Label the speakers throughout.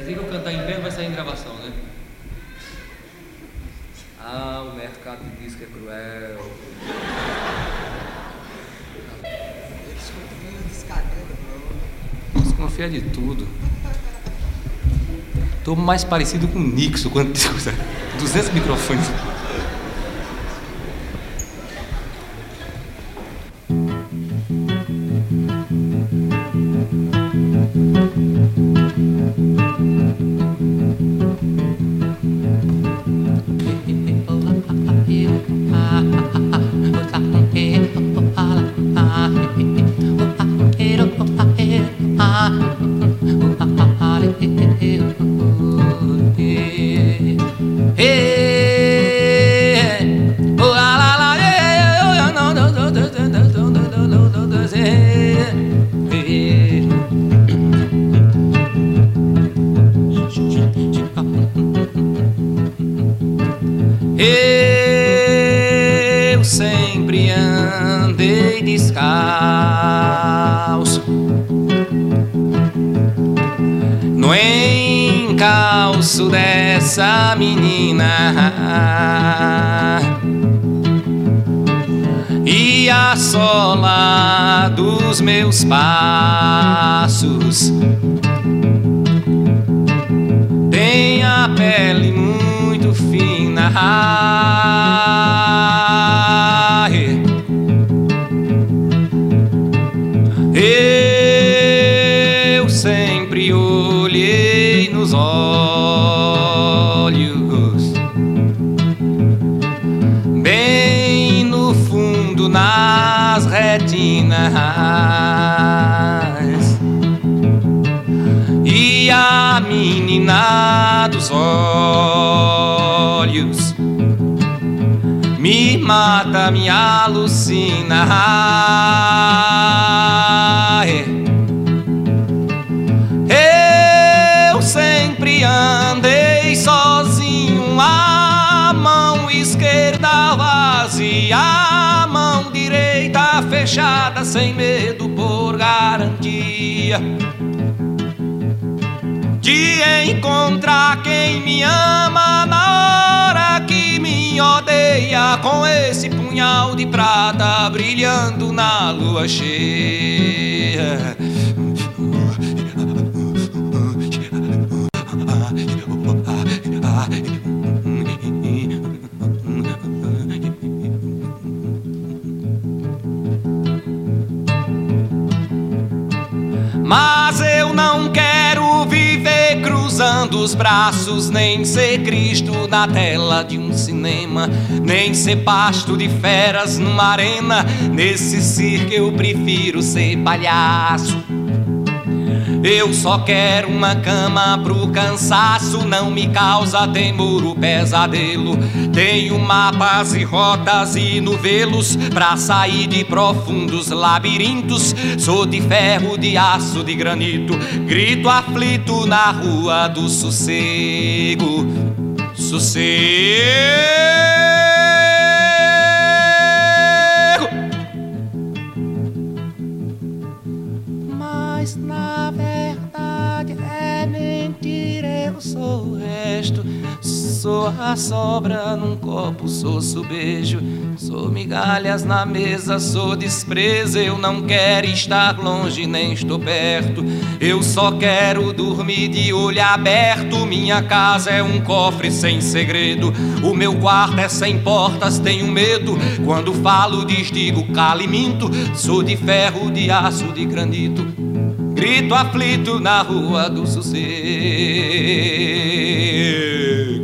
Speaker 1: dizer que eu cantar em pé vai sair em gravação, né?
Speaker 2: Ah, o mercado de disco é cruel.
Speaker 1: Desconfia de tudo. Tô mais parecido com o Nixon quando discuta 200 microfones. Eu sempre andei descalço no encalço dessa menina e a sola dos meus passos tem a pele muito fina. Eu sempre olhei nos olhos, bem no fundo, nas retinas, e a menina dos olhos me mata, me alucina. Eu sempre andei sozinho, a mão esquerda vazia, a mão direita fechada, sem medo, por garantia de encontrar quem me ama na hora que me odeia, com esse punhal de prata brilhando na lua cheia. Mas eu não quero viver cruzando os braços, nem ser Cristo na tela de um cinema, nem ser pasto de feras numa arena. Nesse circo eu prefiro ser palhaço. Eu só quero uma cama pro cansaço, não me causa temor o pesadelo. Tenho mapas e rotas e novelos pra sair de profundos labirintos. Sou de ferro, de aço, de granito, grito aflito na rua do sossego. Sossego. Mas na verdade é mentira, eu sou o resto. Sou a sobra num copo, sou subejo, sou migalhas na mesa, sou desprezo. Eu não quero estar longe, nem estou perto, eu só quero dormir de olho aberto. Minha casa é um cofre sem segredo, o meu quarto é sem portas, tenho medo. Quando falo desdigo, calo e minto. Sou de ferro, de aço, de granito, grito aflito na rua do sossego.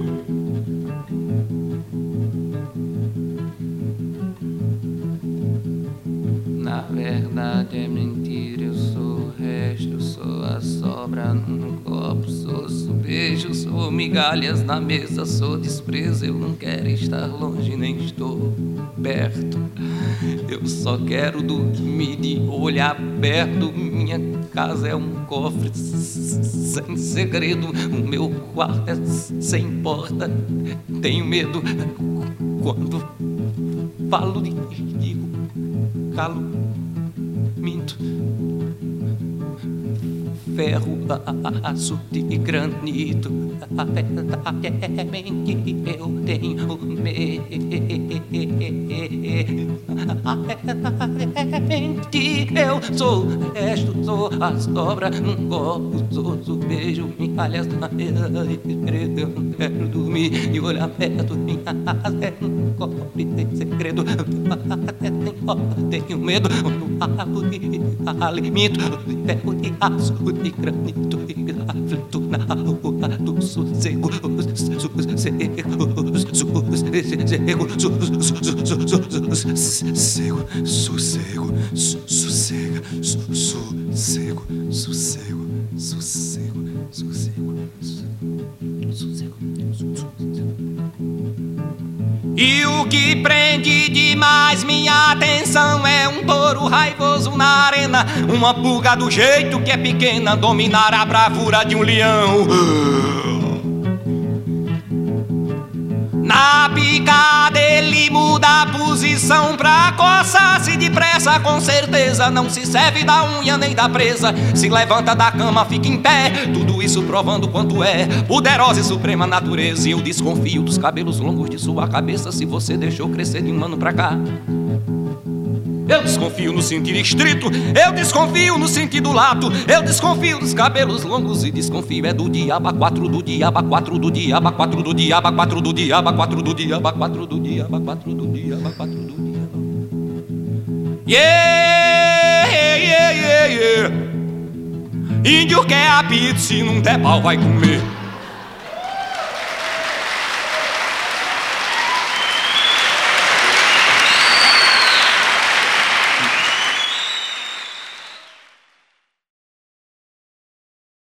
Speaker 1: Na verdade é mentira, eu sou o resto, sou a sobra num copo, sou subejo, sou migalhas na mesa, sou desprezo. Eu não quero estar longe, nem estou perto, eu só quero dormir de olho aberto. Minha casa é um cofre sem segredo, o meu quarto é sem porta, tenho medo. Quando falo digo, calo, minto. ferro, aço de granito. A verdade é bem que eu tenho medo. A verdade é bem que eu sou o resto, sou a sobra num copo, sou o beijo, migalhas na mesa. Eu não quero dormir e olhar perto, minha casa é um cobre sem segredo. Até tenho medo do água de alimento, de ferro, de aço, de granito, e aflito na rua do sossego, E o que prende demais minha atenção é um touro raivoso na arena, uma pulga do jeito que é pequena dominar a bravura de um leão. Na picada ele muda a posição pra coçar-se depressa. Com certeza não se serve da unha nem da presa. Se levanta da cama, fica em pé. Tudo isso provando quanto é poderosa e suprema natureza. E eu desconfio dos cabelos longos de sua cabeça, se você deixou crescer de um ano pra cá. Eu desconfio no sentido estrito, eu desconfio no sentido lato. Eu desconfio dos cabelos longos e desconfio é do diabo, quatro do diabo, quatro do diabo, quatro do diabo, quatro do diabo, quatro do diabo, quatro do diabo, quatro do diabo, quatro do diabo. Yeah, yeah, yeah, yeah. Índio quer apito, se não der pau vai comer.